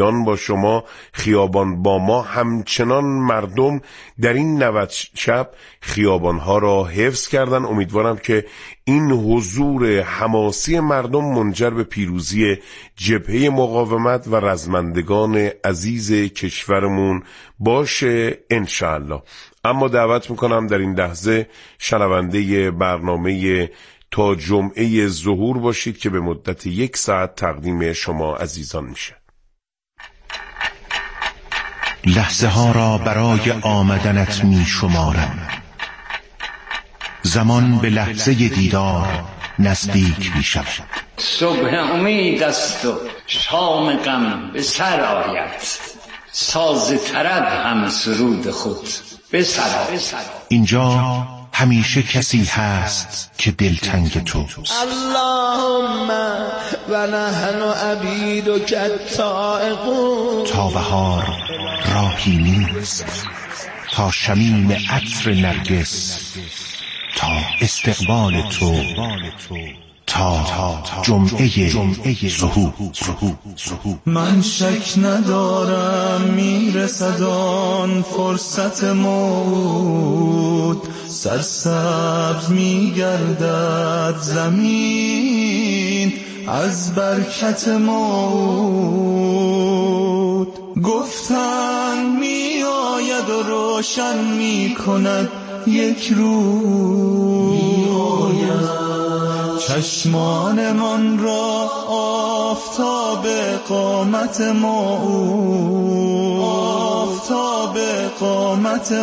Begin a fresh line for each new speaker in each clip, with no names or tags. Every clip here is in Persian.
میدان با شما، خیابان با ما. همچنان مردم در این 90 شب خیابانها را حفظ کردن. امیدوارم که این حضور حماسی مردم منجر به پیروزی جبهه مقاومت و رزمندگان عزیز کشورمون باشه انشاءالله. اما دعوت میکنم در این لحظه شنونده برنامه تا جمعه ظهور باشید که به مدت 1 ساعت تقدیم شما عزیزان میشه.
لحظه ها را برای آمدنت می شمارم، زمان به لحظه دیدار نزدیک می شود.
صبح امید است و شام غم به سر آید، ساز طرب هم سرود خود به سر آید.
اینجا همیشه کسی هست که دلتنگ توست.
اللهم و نحن عبیدک التائقون.
تا بهار راهی نیست، تا شمیم عطر نرگس، تا استقبال تو، تا جمعه ظهور.
من شک ندارم میرسد آن فرصت موت، سرسبز میگردد زمین از برکت موت. گفتن می آید و روشن می کند یک روز، چشمان من را آفتاب قامت موعود، آفتاب قامت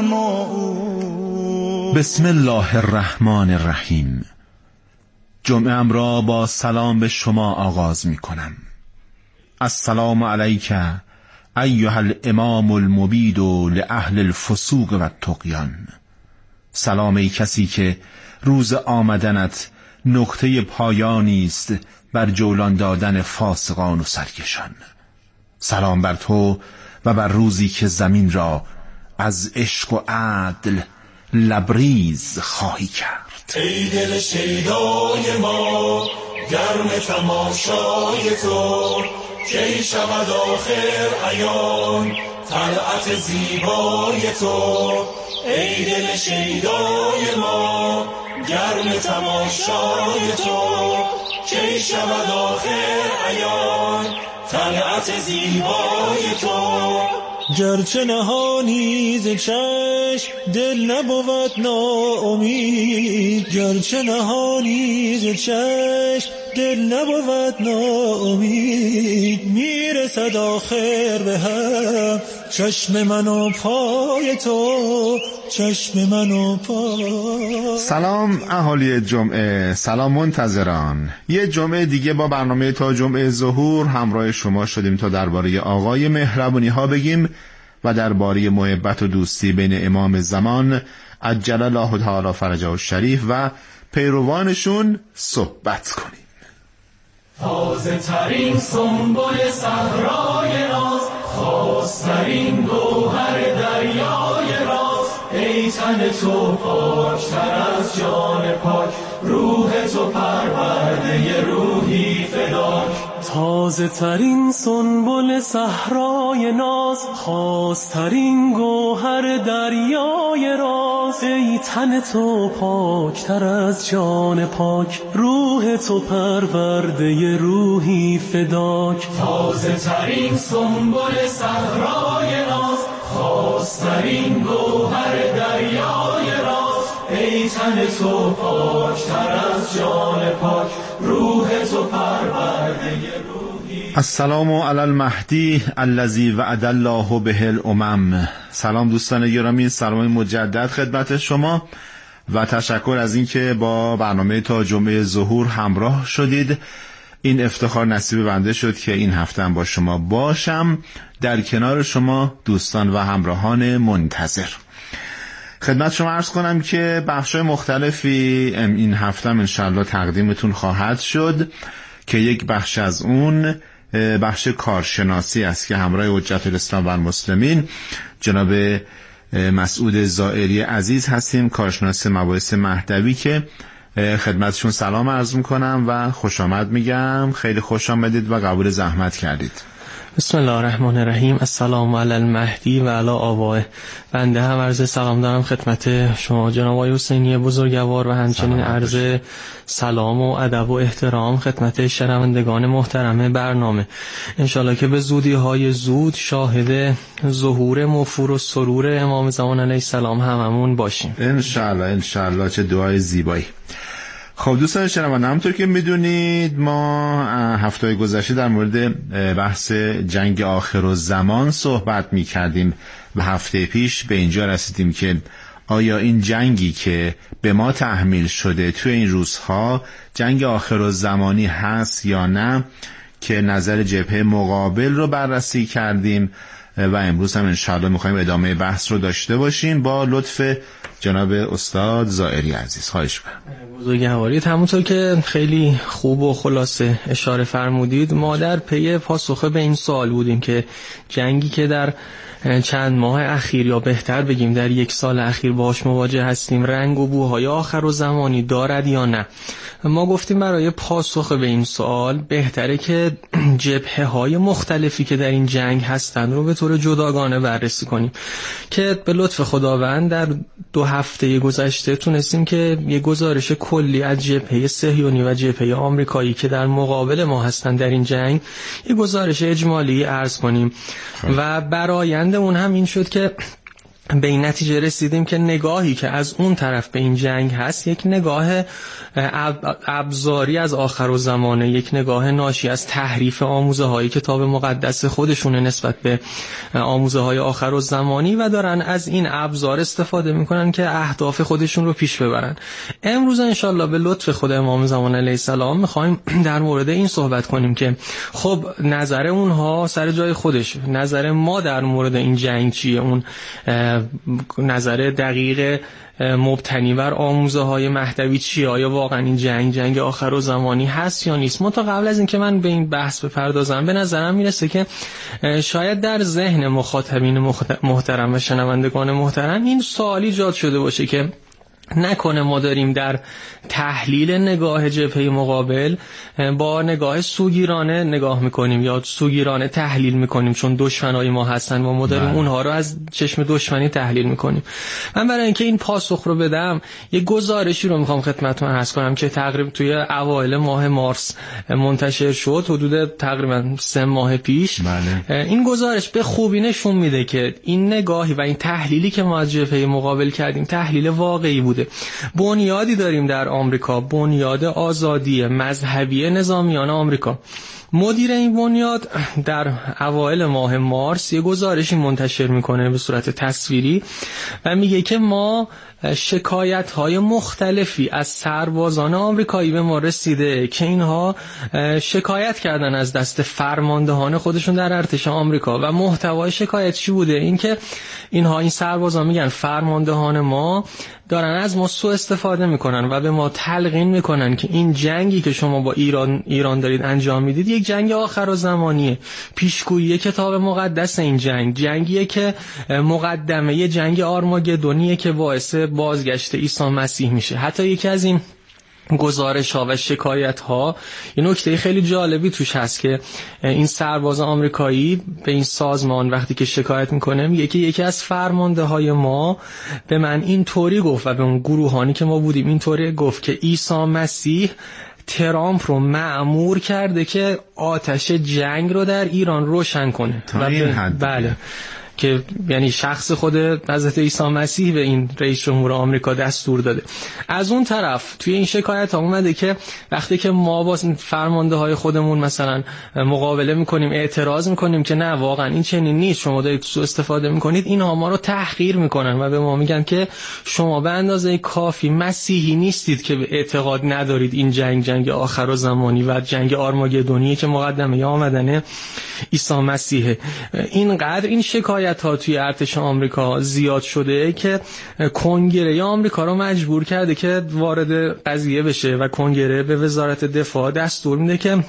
موعود.
بسم الله الرحمن الرحیم. جمعه ام را با سلام به شما آغاز می کنم. السلام علیک ایها الامام المبید لأهل الفسوق و الطغیان. سلام ای کسی که روز آمدنت نقطه پایانی است بر جولان دادن فاسقان و سرکشان. سلام بر تو و بر روزی که زمین را از عشق و عدل لبریز خواهی کرد.
ای دل شیدای ما گرم تماشای تو، کی شود آخر عیان طلعت زیبای تو. ای دل شیدای ما گرم تماشای تو، کی شود آخر عیان طلعت زیبای تو.
گرچه نهانی ز چشم دل نبود ناامید، گرچه نهانی ز چشم دل نبود ناامید. میرسد آخر به هم چشم من و پای تو، چشم من و پای.
سلام اهالی جمعه، سلام منتظران. یه جمعه دیگه با برنامه تا جمعه ظهور همراه شما شدیم تا درباره آقای مهربونی ها بگیم و درباره محبت و دوستی بین امام زمان عجل الله تعالی فرجه الشریف و پیروانشون صحبت کنیم.
تازه ترین سنبل صحرای ناز، خواسترین گوهر دریای راز. ای تن تو پاکتر از جان پاک، روح تو پرورده روحی فداک.
تازه ترین سنبل صحرای ناز، خواسترین گوهر دریای راز. ای تن تو پاکتر از جان پاک، روح تو پرورده روحی فداک.
تازه ترین سنبل صحرای ناز، خواسترین گوهر دریای راز. ای تن تو پاکتر از جان پاک، روح تو پرورده روحی.
السلام علی المهدی الذی وعد الله به الامم. سلام دوستان گرامی، سلام مجدد خدمت شما و تشکر از اینکه با برنامه تا جمعه ظهور همراه شدید. این افتخار نصیب بنده شد که این هفته هم با شما باشم در کنار شما دوستان و همراهان منتظر. خدمت شما عرض کنم که بخشای مختلفی این هفته انشالله تقدیمتون خواهد شد که یک بخش از اون بخش کارشناسی است که همراه حجت الاسلام و المسلمین جناب مسعود زائری عزیز هستیم، کارشناس مباحث مهدوی، که خدمتشون سلام عرض میکنم و خوش آمد میگم. خیلی خوش آمدید و قبول زحمت کردید.
بسم الله الرحمن الرحیم. السلام علی المهدی و علی آبائه. بنده هم عرض سلام دارم خدمت شما جناب آقای حسینی بزرگوار و همچنین عرض سلام و ادب و احترام خدمت شنوندگان محترم برنامه. انشالله که به زودی های زود شاهد ظهور مفور و سرور امام زمان علیه السلام هممون باشیم
انشالله. چه دعای زیبایی. خب دوستان شنونده، همونطور که میدونید ما هفته گذشته در مورد بحث جنگ آخرالزمان صحبت میکردیم و هفته پیش به اینجا رسیدیم که آیا این جنگی که به ما تحمیل شده توی این روزها جنگ آخرالزمانی هست یا نه، که نظر جبهه مقابل رو بررسی کردیم و امروز هم انشاءالله میخوایم ادامه بحث رو داشته باشیم با لطف جناب استاد زائری عزیز. خواهش می‌کنم.
بزرگوارید، همونطور که خیلی خوب و خلاصه اشاره فرمودید، ما در پی پاسخ به این سوال بودیم که جنگی که در چند ماه اخیر یا بهتر بگیم در یک سال اخیر باهاش مواجه هستیم رنگ و بوهای آخرالزمانی دارد یا نه. ما گفتیم برای پاسخ به این سوال بهتره که جبهه‌های مختلفی که در این جنگ هستند رو به طور جداگانه بررسی کنیم که به لطف خداوند در 2 هفته گذشته تونستیم که یه گزارش کلی از جبهه صهیونی و جبهه آمریکایی که در مقابل ما هستند در این جنگ یه گزارش اجمالی عرض کنیم و برآیند اون هم این شد که به این نتیجه رسیدیم که نگاهی که از اون طرف به این جنگ هست یک نگاه ابزاری از آخرالزمانه، یک نگاه ناشی از تحریف آموزه های کتاب مقدس خودشونه نسبت به آموزه های آخرالزمانی و دارن از این ابزار استفاده میکنن که اهداف خودشون رو پیش ببرن. امروز انشالله به لطف خود امام زمان علیه السلام میخوایم در مورد این صحبت کنیم که خب نظر اونها سر جای خودش، نظر ما در مورد این جنگ چیه، اون نظر دقیق مبتنی بر آموزه های مهدوی چیه، آیا واقعا این جنگ آخرالزمانی هست یا نیست. تا قبل از این که من به این بحث بپردازم به نظرم میرسه که شاید در ذهن مخاطبین محترم و شنوندگان محترم این سوال ایجاد شده باشه که نکنه ما داریم در تحلیل نگاه جبهه مقابل با نگاه سوگیرانه نگاه میکنیم یا سوگیرانه تحلیل میکنیم چون دشمنای ما هستن و ما داریم اونها رو از چشم دشمنی تحلیل میکنیم. من برای اینکه این پاسخ رو بدم یه گزارشی رو میخوام خدمتتون عرض کنم که تقریبا توی اوایل ماه مارس منتشر شد، حدود تقریبا 3 ماه پیش. این گزارش به خوبی نشون میده که این نگاهی و این تحلیلی که ما از جبهه مقابل کردیم تحلیل واقعی بود. بنیادی داریم در آمریکا، بنیاد آزادی مذهبی نظامیان آمریکا. مدیر این بنیاد در اوایل ماه مارس یه گزارشی منتشر میکنه به صورت تصویری و میگه که ما شکایت‌های مختلفی از سربازان آمریکایی به ما رسیده که اینها شکایت کردن از دست فرماندهان خودشون در ارتش آمریکا و محتوای شکایت چی بوده؟ این که این سربازان میگن فرماندهان ما دارن از ما سوء استفاده میکنن و به ما تلقین میکنن که این جنگی که شما با ایران دارید انجام میدید یک جنگ آخرالزمانیه، پیشگویی کتاب مقدس این جنگیه که مقدمه یه جنگ آرماگدونیه که باعث بازگشت عیسی مسیح میشه. حتی یکی از این گزارش ها و شکایت ها یه نکته خیلی جالبی توش هست که این سرباز آمریکایی به این سازمان وقتی که شکایت میکنه میگه که یکی از فرمانده های ما به من این طوری گفت و به اون گروهانی که ما بودیم این طوری گفت که عیسی مسیح ترامپ رو مأمور کرده که آتش جنگ رو در ایران روشن کنه. بله، که یعنی شخص خود حضرت عیسی مسیح به این رئیس جمهور آمریکا دستور داده. از اون طرف توی این شکایت ها اومده که وقتی که ما با فرمانده های خودمون مثلا مقابله میکنیم، اعتراض میکنیم که نه واقعا این چنین نیست، شما دارید سوء استفاده میکنید، اینها ما رو تحقیر میکنن و به ما میگن که شما به اندازه کافی مسیحی نیستید که به اعتقاد ندارید این جنگ آخرالزمانی و جنگ آرماگدونیه که مقدمه آمدن عیسی مسیحه. اینقدر این شکایت ها توی ارتش آمریکا زیاد شده که کنگره آمریکا رو مجبور کرده که وارد قضیه بشه و کنگره به وزارت دفاع دستور میده که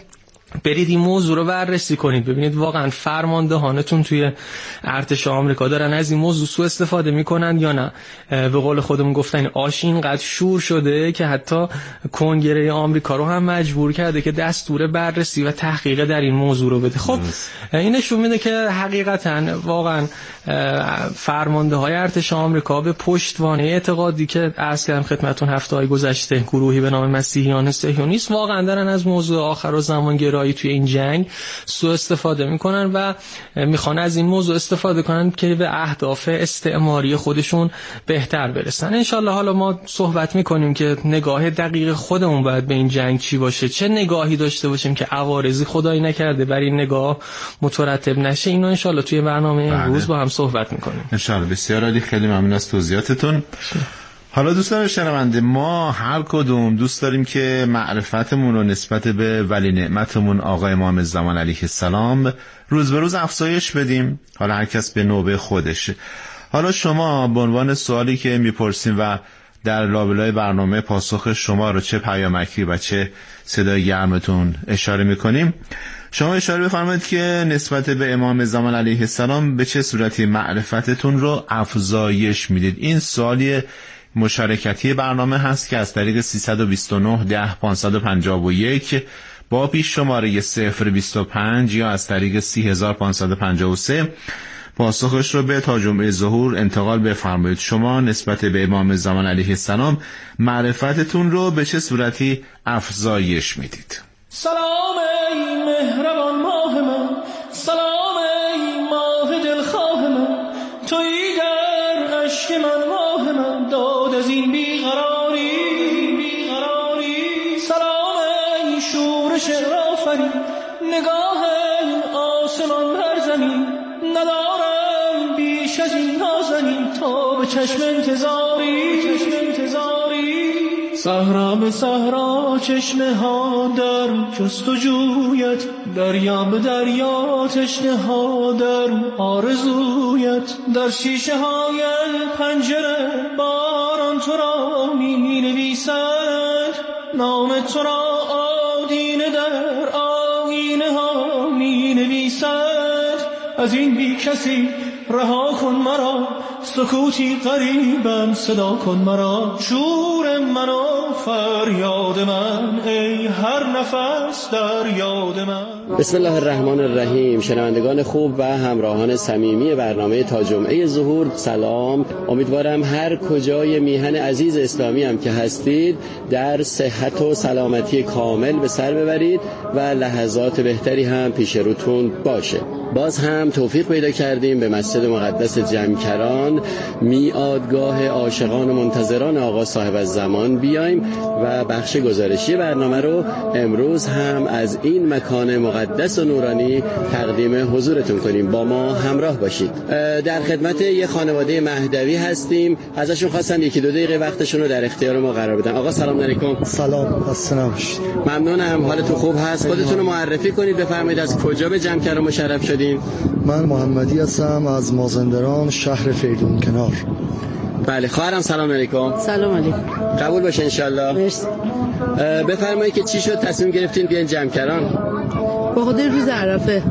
برید این موضوع رو بررسی کنید، ببینید واقعا فرماندهانتون توی ارتش آمریکا دارن از این موضوع سوء استفاده میکنن یا نه. به قول خودمون گفتن آش اینقدر شور شده که حتی کنگره آمریکا رو هم مجبور کرده که دستور بررسی و تحقیق در این موضوع رو بده. خب این نشون میده که حقیقتا واقعا فرمانده های ارتش آمریکا به پشتوانه اعتقادی که عرض کردم خدمتتون هفته‌های گذشته گروهی به نام مسیحیان صهیونیست واقعا دارن از موضوع آخرالزمان گرایی توی این جنگ سوء استفاده میکنن و میخوان از این موضوع استفاده کنن که به اهداف استعماری خودشون بهتر برسن. انشالله حالا ما صحبت میکنیم که نگاه دقیق خودمون باید به این جنگ چی باشه، چه نگاهی داشته باشیم که عوارضی خدایی نکرده بر این نگاه مترتب نشه. اینو انشالله توی برنامه امروز با هم صحبت میکنیم انشالله.
بسیار عالی، خیلی ممنون از توضیحاتتون. حالا دوستان شنونده، ما هر کدوم دوست داریم که معرفتمون رو نسبت به ولی نعمتمون آقا امام زمان علیه السلام روز به روز افزایش بدیم، حالا هر کس به نوبه خودش. حالا شما به عنوان سوالی که میپرسیم و در لابلای برنامه پاسخ شما رو چه پیامکی و چه صدای گرمتون اشاره میکنیم، شما اشاره بفرمایید که نسبت به امام زمان علیه السلام به چه صورتی معرفتتون رو افزایش میدید. این سوالی مشارکتی برنامه هست که از طریق 329 10 551 با پیش شماره 025 یا از طریق 30553 پاسخش رو به تا جمعه ظهور انتقال بفرمایید. شما نسبت به امام زمان علیه السلام معرفتتون رو به چه صورتی افزایش میدید؟
سلام ای مهربان ماه من، سلام ای ماه دلخواه من، تویی در عشق من ماه من، داد از این بیقراری. سلام ای شورش آفرین، نگاه آسمان بر زمین، ندارم بیش از این نازنین تا به چشم انتظاری. صحرا به صحرا چشمه ها در جستجویت، دریا به دریا تشنه ها در آرزویت، در شیشه های پنجره باران تو را می نویسد، نام تو را آدینه در آینه ها می نویسد. از این بی کسی رها کن مرا، سکوتی قریبم صدا کن مرا، شور من و فریاد من، ای هر نفس در یاد من.
بسم الله الرحمن الرحیم. شنوندگان خوب و همراهان صمیمی برنامه تا جمعه ظهور، سلام. امیدوارم هر کجای میهن عزیز اسلامی هم که هستید در صحت و سلامتی کامل به سر ببرید و لحظات بهتری هم پیش روتون باشه. باز هم توفیق پیدا کردیم به مسجد مقدس جمکران، میعادگاه عاشقان و منتظران آقا صاحب الزمان بیایم و بخش گزارشی برنامه رو امروز هم از این مکان مقدس و نورانی تقدیم حضورتون کنیم. با ما همراه باشید. در خدمت یه خانواده مهدوی هستیم، ازشون خواستم یکی دو دقیقه وقتشون رو در اختیار ما قرار بدن. آقا سلام علیکم.
سلام، خسته نباشید.
ممنونم، حالتون خوب هست؟ خودتون رو معرفی کنید، بفرمایید از کجا به جمکران مشرف شدین؟
من محمدی هستم از مازندران، شهر فیدون کنار.
بله، خواهرم سلام علیکم.
سلام علیکم.
قبول باشه انشالله.
مرسی.
بفرمایید که چی شد تصمیم گرفتین بیاین جمکران؟
با خود روز عرفه،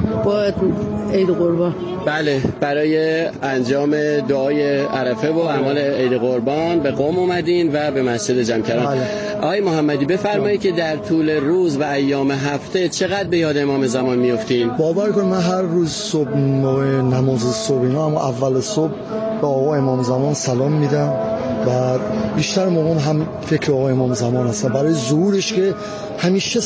با عید قربان.
بله، برای انجام دعای عرفه و اعمال عید قربان به قم اومدین و به مسجد جمکران.
بله.
آقای محمدی بفرمایید که در طول روز و ایام هفته چقدر به یاد امام زمان میافتین؟
باور کن من هر روز صبح موقع نماز صبح اینا، اما اول صبح به آقا امام زمان سلام میدم و بیشتر موقع هم فکر آقا امام زمان هستم. برای ظهورش که همیشه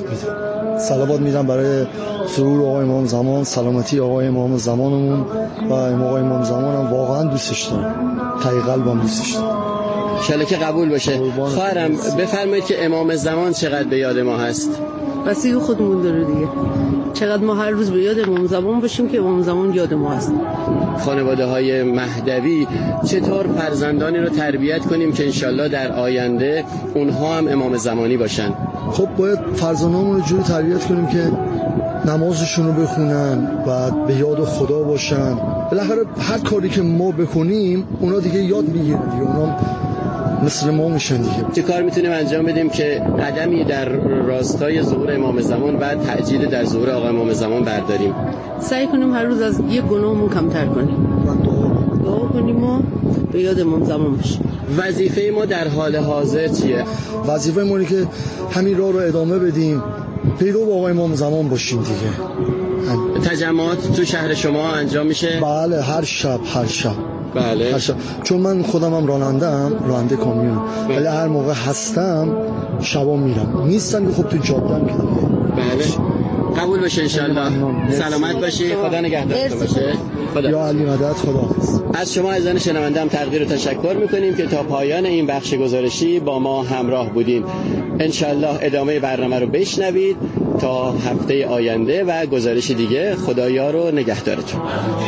صلوات میدم برای ظهور آقا امام زمان، سلامتی آقا امام زمانمون و آقا امام زمانم واقعا دوستش دارم، تای قلبم دوستش دارم.
انشالله که قبول باشه. خواهرم بفرمایید که امام زمان چقدر به یاد ما هست؟
بسیار خودمون داره دیگه، چقدر ما هر روز به یاد امام زمان باشیم که امام زمان یاد ما هست.
خانواده های مهدوی چطور فرزندانی رو تربیت کنیم که انشالله در آینده اونها هم امام زمانی باشن؟
خب باید فرزندانمون رو جوری تربیت کنیم که نمازشون رو بخونن و به یاد خدا باشن. بالاخره هر کاری که ما بکنیم اونا دیگه یاد میگیرن دیگه. اونا مثل ما میشن دیگه.
چه کار میتونیم انجام بدیم که قدمی در راستای ظهور امام زمان و تأجیل در ظهور آقا امام زمان برداریم؟
سعی کنیم هر روز از یک گناهمون کمتر کنیم، دعا کنیم و به یاد امام زمان باشیم.
وظیفه ما در حال حاضر چیه؟
وظیفه ما اینه که همین راه رو ادامه بدیم، پیرو با آقا امام زمان باشیم دیگه.
تجمعات تو شهر شما انجام میشه؟
بله، هر شب.
بله.
هر شب. چون من خودم هم راننده کامیون، ولی هر موقع هستم شبا میرم، نیستم که خب تو جاده‌ام که.
بله. قبول باشه انشالله. سلامت باشی، خدا نگهدارتون باشه.
یا علی مدد، خدا.
از شما عزیزان شنونده هم تقدیر و تشکر میکنیم که تا پایان این بخش گزارشی با ما همراه بودیم. انشالله ادامه برنامه رو بشنوید تا هفته آینده و گزارش دیگه. خدایا رو نگهدارتون.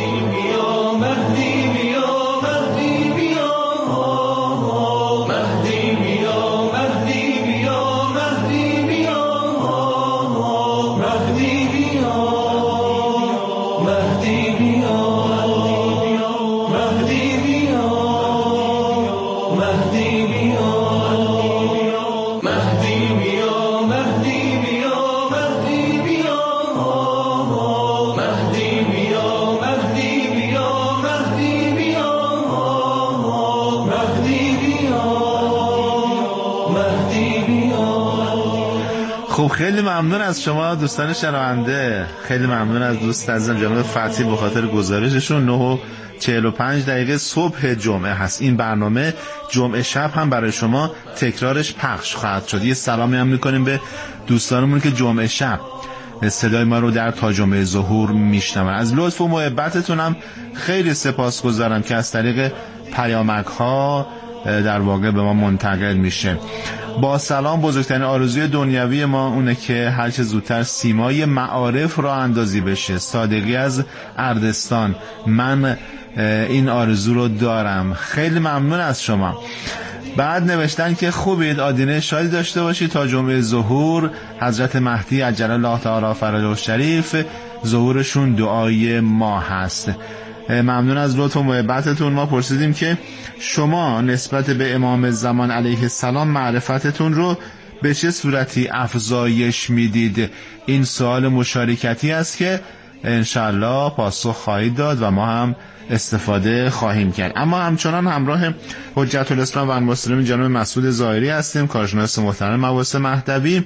خب خیلی ممنون از شما دوستان شنونده، خیلی ممنون از دوست عزیزم جناب فتحی به خاطر گزارششون. 9:45 صبح جمعه هست این برنامه. جمعه شب هم برای شما تکرارش پخش خواهد شد. یه سلامی هم میکنیم به دوستانمون که جمعه شب صدای ما رو در تا جمعه ظهور میشنون. از لطف و محبتتون هم خیلی سپاسگزارم که از طریق پیامک ها در واقع به ما منتقل میشه. با سلام، بزرگترین آرزوی دنیوی ما اونه که هر چه زودتر سیمای معارف را اندازی بشه. صادقی از اردستان، من این آرزو رو دارم. خیلی ممنون از شما. بعد نوشتن که خوبید، آدینه شادی داشته باشید تا جمعه ظهور. حضرت مهدی عجل الله تعالی فرجه الشریف ظهورشون دعای ما هست. ممنون از لطف و محبتتون. ما پرسیدیم که شما نسبت به امام زمان علیه السلام معرفتتون رو به چه صورتی افزایش میدید؟ این سوال مشارکتی است که انشالله پاسخ خواهید داد و ما هم استفاده خواهیم کرد. اما همچنان همراه حجت الاسلام و المسلمین جناب مسعود ظاهری هستیم، کارشناس محترم مباحث مهدوی،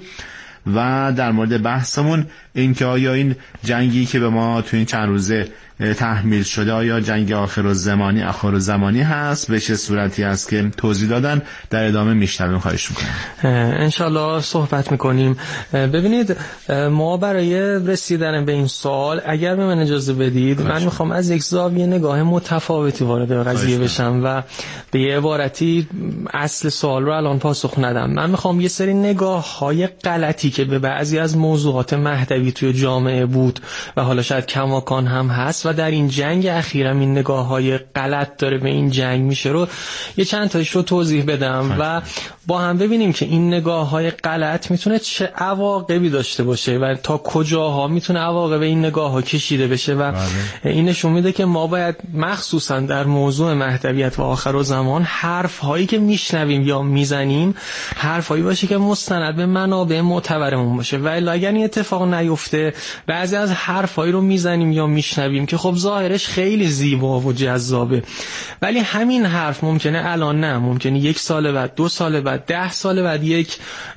و در مورد بحثمون این که آیا این جنگی که به ما تو این چند روزه تحمیل شده آیا جنگ آخر زمانی هست، به چه صورتی هست که توضیح دادن. در ادامه میشنویم. خواهش میکنم.
انشالله صحبت میکنیم. ببینید، ما برای رسیدن به این سوال اگر به من اجازه بدید من میخوام از یک زاویه نگاه متفاوتی وارد قضیه بشم و به یه عبارتی اصل سوال رو الان پاسخ ندم. من میخوام یه سری نگاه های غلطی که به بعضی از موضوعات مهدوی توی جامعه بود و حالا شاید کماکان هم هست و در این جنگ اخیرم این نگاه‌های غلط داره به این جنگ میشه رو یه چند تایش رو توضیح بدم و با هم ببینیم که این نگاه‌های غلط میتونه چه عواقبی داشته باشه و تا کجاها میتونه عواقب این نگاه‌ها کشیده بشه و این نشون میده که ما باید مخصوصا در موضوع مهدویت و آخرالزمان حرف‌هایی که میشنویم یا میزنیم حرف‌هایی باشه که مستند به منابع معتبرمون باشه و الا اگر این اتفاق نیفته بعضی از حرف‌هایی رو میزنیم یا میشنویم که خب ظاهرش خیلی زیبا و جذابه ولی همین حرف ممکنه الان نه، ممکنه 1 سال بعد، 2 سال بعد، 10 سال بعد یک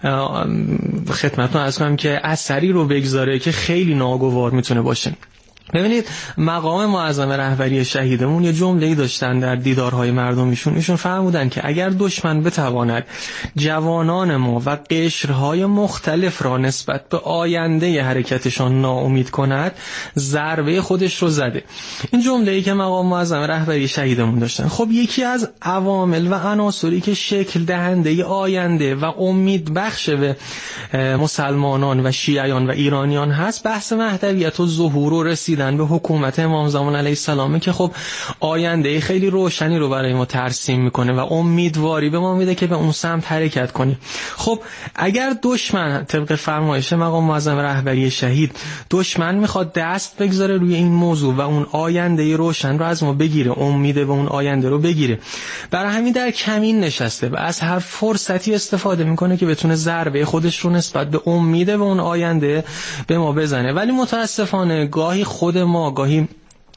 خدمتتون عرض کنم که اثری رو بگذاره که خیلی ناگوار میتونه باشه. ببینید، مقام معظم رهبری شهیدمون یه جمله‌ای داشتن در دیدارهای مردمیشون. ایشون فرمودن که اگر دشمن بتواند جوانان ما و قشرهای مختلف را نسبت به آینده حرکتشان ناامید کند، ضربه خودش رو زده. این جمله‌ای که مقام معظم رهبری شهیدمون داشتن، خب یکی از عوامل و عناصری که شکل دهنده آینده و امید بخش به مسلمانان و شیعیان و ایرانیان هست، بحث مهدویت و ظهور و رسیدن رسیدن به حکومت امام زمان علیه السلام که خب آینده خیلی روشنی رو برای ما ترسیم میکنه و امیدواری به ما میده که به اون سمت حرکت کنیم. خب اگر دشمن طبق فرمایش مقام معظم رهبری شهید دشمن میخواد دست بگذاره روی این موضوع و اون آینده روشن رو از ما بگیره، امید به اون آینده رو بگیره، برای همین در کمین نشسته و از هر فرصتی استفاده میکنه که بتونه ضربه خودش رو نسبت به امید به اون آینده به ما بزنه. ولی متاسفانه گاهی خود ما، گاهی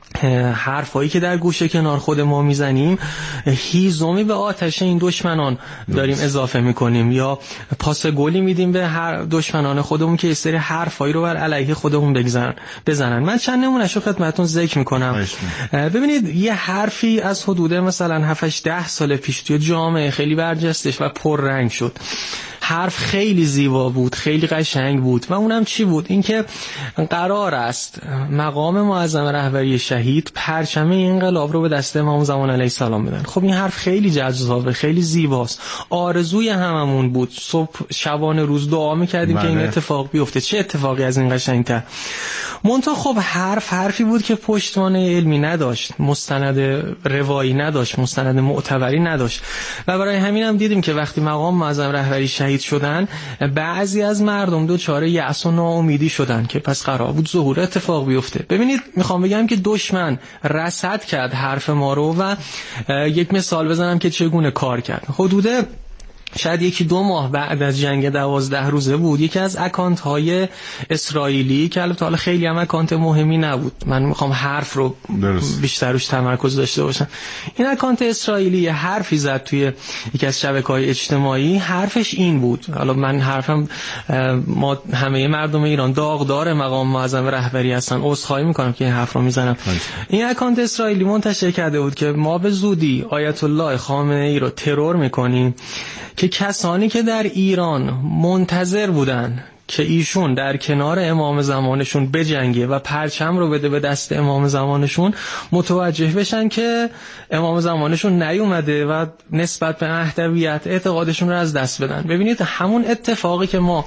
حرفایی که در گوشه کنار خود ما میزنیم هیزمی به آتش این دشمنان داریم اضافه میکنیم یا پاس گلی میدیم به هر دشمنان خودمون که یه سری حرفایی رو بر علیه خودمون بزنن. من چند نمونه‌اش رو خدمتتون ذکر میکنم. ببینید یه حرفی از حدود مثلا 7-10 سال پیش توی جامعه خیلی برجستش و پررنگ شد. حرف خیلی زیبا بود، خیلی قشنگ بود و اونم چی بود؟ اینکه قرار است مقام معظم رهبری شهید پرچم انقلاب رو به دست امام زمان علیه السلام بدن. خب این حرف خیلی جذابه، خیلی زیباست، آرزوی هممون بود. صبح شبانه روز دعا میکردیم که این اتفاق بیفته. چه اتفاقی از این قشنگتر؟ منتها خب حرفی بود که پشتوانه علمی نداشت، مستند روایی نداشت، مستند معتبری نداشت و برای همین هم دیدیم که وقتی مقام معظم رهبری شهید شدن بعضی از مردم دچار یأس و ناامیدی شدن که پس قرار بود ظهور اتفاق بیفته. ببینید میخوام بگم که دشمن رصد کرد حرف ما رو و یک مثال بزنم که چگونه کار کرد. حدود شاید 1-2 ماه بعد از جنگ 12 روزه بود، یکی از اکانت های اسرائیلی که البته خیلی هم اکانت مهمی نبود، من میخوام حرف رو بیشتر روش تمرکز داشته باشم، این اکانت اسرائیلی یه حرفی زد توی یکی از شبکه‌های اجتماعی. حرفش این بود، حالا من حرفم ما همه مردم ایران داغدار مقام معظم رهبری هستن، عذرخواهی میکنم که این حرف رو میزنم. این اکانت اسرائیلی منتشر کرده بود که ما به زودی آیت الله خامنه ای رو ترور میکنیم که کسانی که در ایران منتظر بودن که ایشون در کنار امام زمانشون بجنگه و پرچم رو بده به دست امام زمانشون متوجه بشن که امام زمانشون نیومده و نسبت به اهدویت اعتقادشون رو از دست بدن. ببینید همون اتفاقی که ما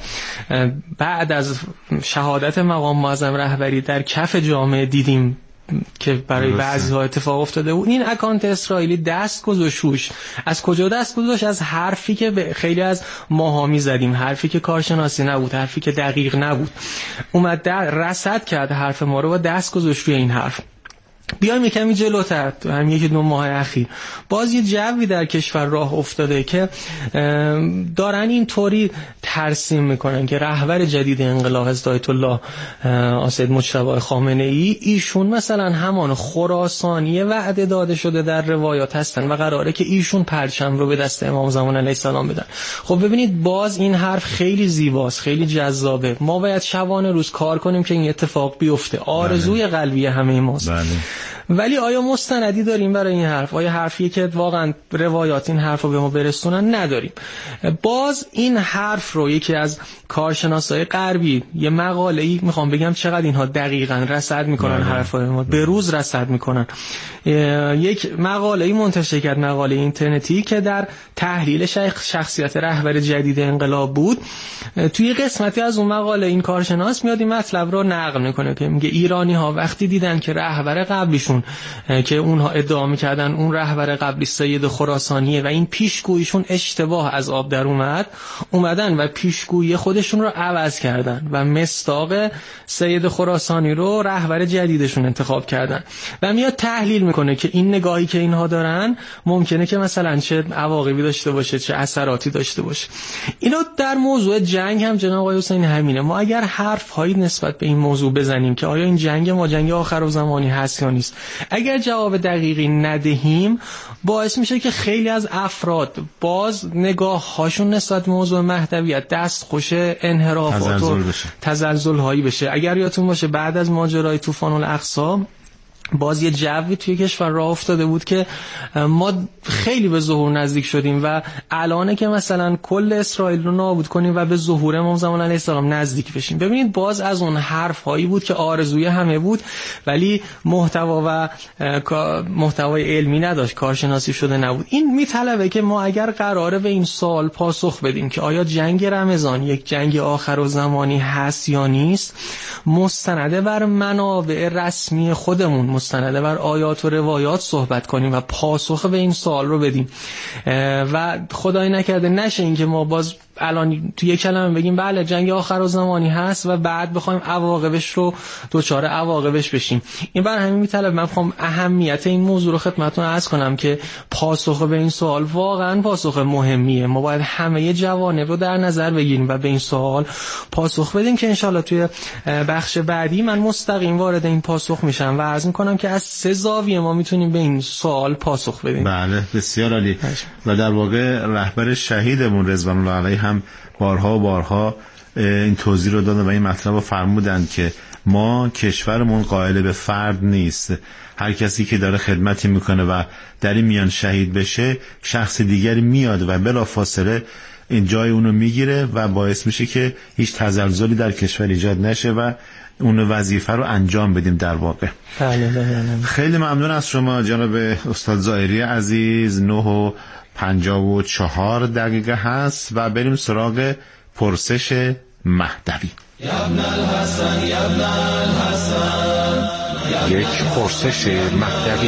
بعد از شهادت مقام معظم رهبری در کف جامعه دیدیم که برای بعضی‌ها اتفاق افتاده بود، این اکانت اسرائیلی دست گذاشت. از کجا دست گذاشت؟ از حرفی که به خیلی از ماها می‌زدیم، حرفی که کارشناسی نبود، حرفی که دقیق نبود، اومد رصد کرد حرف ما رو و دست گذاشت روی این حرف. بیایم کمی جلوتر، هم 1-2 ماه اخیر باز یه جوی در کشور راه افتاده که دارن این طوری ترسیم میکنن که رهبر جدید انقلاب حضرت آیت الله سید مجتبی خامنه ای ایشون مثلا همان خراسانی وعده داده شده در روایات هستن و قراره که ایشون پرچم رو به دست امام زمان علیه السلام بدن. خب ببینید باز این حرف خیلی زیباست، خیلی جذابه، ما باید شبانه روز کار کنیم که این اتفاق بیفته، آرزوی قلبی همه ماست. ولی آیا مستندی داریم برای این حرف؟ آیا حرفیه که واقعا روایات این حرف رو به ما برسونن؟ نداریم. باز این حرف رو یکی از کارشناسای غربی یه مقاله‌ای میخوام بگم چقدر اینها دقیقاً رصد میکنن حرفای ما، به روز رصد میکنن. یک مقاله‌ای منتشر کرد، مقاله اینترنتی که در تحلیل شخصیت رهبر جدید انقلاب بود. توی قسمتی از اون مقاله این کارشناس میاد این مطلب رو نقل میکنه که میگه ایرانی‌ها وقتی دیدن که رهبر قبلیشون که اونها ادعا میکردن اون رهبر قبلی سید خراسانیه و این پیشگوییشون اشتباه از آب در اومدن و پیشگویی خودشون رو عوض کردن و مصداق سید خراسانی رو رهبر جدیدشون انتخاب کردن و میاد تحلیل میکنه که این نگاهی که اینها دارن ممکنه که مثلا چه عواقبی داشته باشه، چه اثراتی داشته باشه. اینا در موضوع جنگ هم جناب آقای حسینی همینه. ما اگر حرف هایی نسبت به این موضوع بزنیم که آیا این جنگ ما جنگ آخرالزمانی هست یا نیست، اگر جواب دقیقی ندهیم باعث میشه که خیلی از افراد باز نگاه هاشون نسبت به موضوع مهدویت دستخوش انحرافات و تزلزل هایی بشه. اگر یادتون باشه بعد از ماجرای طوفان الاقصی باز یه جوی توی کشور راه افتاده بود که ما خیلی به ظهور نزدیک شدیم و الانه که مثلا کل اسرائیل رو نابود کنیم و به ظهور امام زمان علیه السلام نزدیک بشیم. ببینید باز از اون حرف هایی بود که آرزوی همه بود ولی محتوای علمی نداشت، کارشناسی شده نبود. این میطلبه که ما اگر قراره به این سوال پاسخ بدیم که آیا جنگ رمضان یک جنگ آخرالزمانی هست یا نیست، مستنده بر منابع رسمی خودمون، مستنده بر آیات و روایات صحبت کنیم و پاسخ به این سوال رو بدیم و خدای نکرده نشه این که ما باز الان تو یک کلمه بگیم بله جنگ آخرالزمانی هست و بعد بخوایم عواقبش رو دوچار عواقبش بشیم. این برای همین میطلب من بخوام اهمیت این موضوع رو خدمتتون عرض کنم که پاسخ به این سوال واقعا پاسخ مهمیه. ما باید همه جوانب رو در نظر بگیریم و به این سوال پاسخ بدیم که انشالله توی بخش بعدی من مستقیم وارد این پاسخ میشم و عرض میکنم که از 3 زاویه ما میتونیم به این سوال پاسخ بدیم.
بله بسیار عالی. و در واقع رهبر شهیدمون رضوان الله علیه هم بارها این توضیح رو دادن و این مطلب رو فرمودن که ما کشورمون قائل به فرد نیست. هر کسی که داره خدمتی میکنه و در این میان شهید بشه، شخص دیگری میاد و بلافاصله این جای اونو میگیره و باعث میشه که هیچ تزلزلی در کشور ایجاد نشه و اون وظیفه رو انجام بدیم در واقع. خیلی ممنون از شما جناب استاد زائری عزیز. 9:54 هست و بریم سراغ پرسش مهدوی.
یک پرسش مهدوی.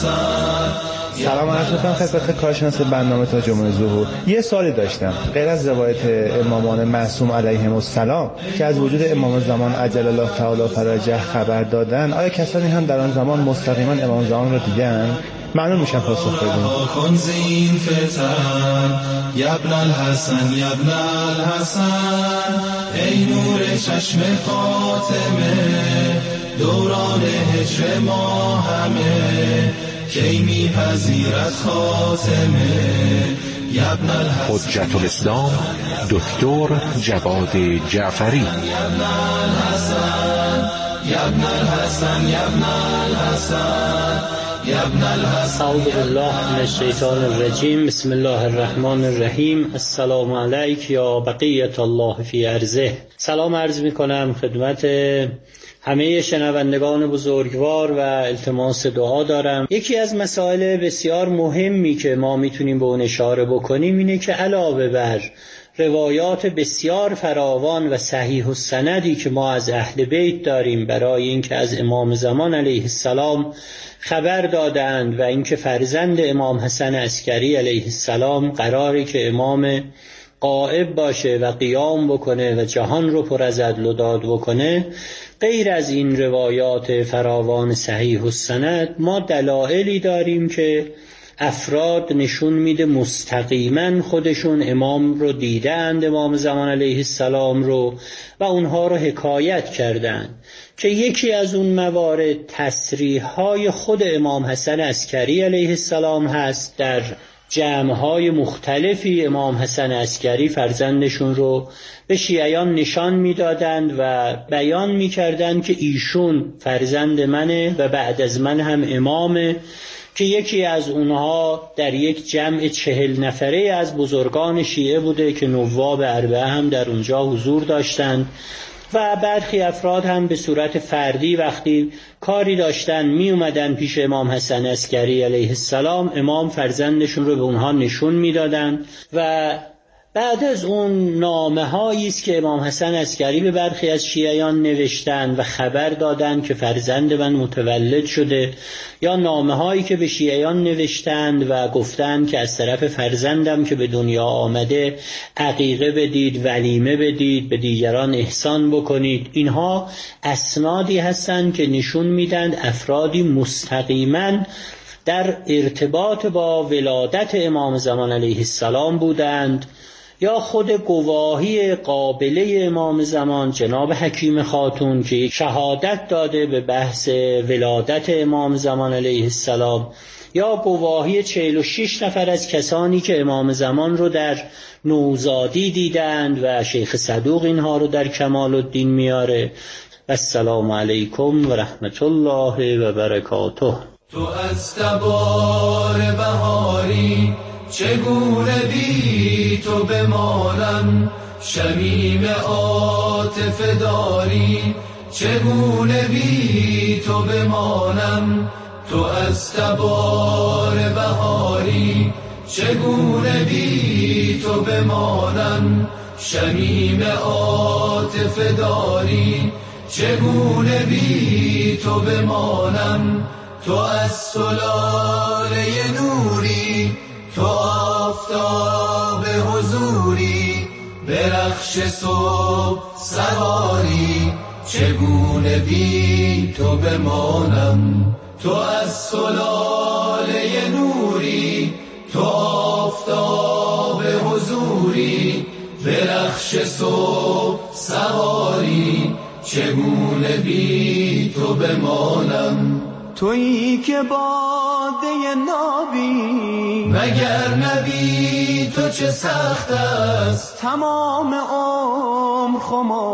سلام عرض می‌کنم خدمت کارشناس برنامه تا جمعه ظهور. یه سوالی داشتم. غیر از روایت امامان معصوم علیهم السلام که از وجود امام زمان عجل الله تعالی فرجه خبر دادن، آیا کسانی هم در آن زمان مستقیما امام زمان رو دیدن؟ ممنون میشم پاسخ بدید.
کن زین فتن یبن الحسن یبن الحسن، ای نور چشم فاطمه دوران هجر ما همه، کی میپذیرد خاتمه یبن الحسن.
حجت الاسلام دکتر جواد جعفری.
یبن الحسن یبن الحسن یبن الحسن یبن الحسن.
اعوذ بالله من الشیطان الرجیم. بسم الله الرحمن الرحیم. السلام علیک یا بقیت الله فی ارضه. سلام عرض می کنم خدمت همه شنوندگان بزرگوار و التماس دعا دارم. یکی از مسائل بسیار مهمی که ما میتونیم به اون اشاره بکنیم اینه که علاوه بر روایات بسیار فراوان و صحیح السندی که ما از اهل بیت داریم برای اینکه از امام زمان علیه السلام خبر دادند و اینکه فرزند امام حسن عسکری علیه السلام قراره که امام غائب باشه و قیام بکنه و جهان رو پر از عدل و داد بکنه، غیر از این روایات فراوان صحیح السند ما دلایلی داریم که افراد نشون میده مستقیما خودشون امام رو دیدند، امام زمان علیه السلام رو، و اونها رو حکایت کردند که یکی از اون موارد تصریح‌های خود امام حسن عسکری علیه السلام هست. در جمع‌های مختلفی امام حسن عسکری فرزندشون رو به شیعیان نشان میدادند و بیان میکردند که ایشون فرزند منه و بعد از من هم امامه، که یکی از اونها در یک جمع 40 نفره از بزرگان شیعه بوده که نواب اربعه هم در اونجا حضور داشتند و برخی افراد هم به صورت فردی وقتی کاری داشتن می اومدن پیش امام حسن عسکری علیه السلام، امام فرزندشون رو به اونها نشون میدادن و بعد از اون نامه هایی است که امام حسن عسکری به برخی از شیعیان نوشتن و خبر دادن که فرزند من متولد شده، یا نامه هایی که به شیعیان نوشتند و گفتند که از طرف فرزندم که به دنیا آمده عقیقه بدید، ولیمه بدید، به دیگران احسان بکنید. اینها اسنادی هستند که نشون میدن افرادی مستقیما در ارتباط با ولادت امام زمان علیه السلام بودند، یا خود گواهی قابله امام زمان جناب حکیم خاتون که شهادت داده به بحث ولادت امام زمان علیه السلام، یا گواهی 46 نفر از کسانی که امام زمان رو در نوزادی دیدند و شیخ صدوق اینها رو در کمال الدین میاره، و السلام علیکم و رحمت الله و برکاته.
تو از تبار بهاری چگونه بی تو بمانم، شمیم عاطفه داری چگونه بی تو بمانم. تو از تبار بهاری چگونه بی تو بمانم، شمیم عاطفه داری چگونه بی تو بمانم. تو از سلاله نوری، تو آفتاب حضوری، برخش صبح سواری چگونه بی تو بمانم. تو از سلاله نوری، تو آفتاب حضوری، برخش صبح سواری چگونه بی تو بمانم.
تویی که باده نابی،
مگر نبی تو چه سخت است
تمام عمر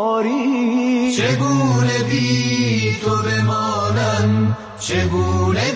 خماری،
چگونه بی تو بمانم، چگونه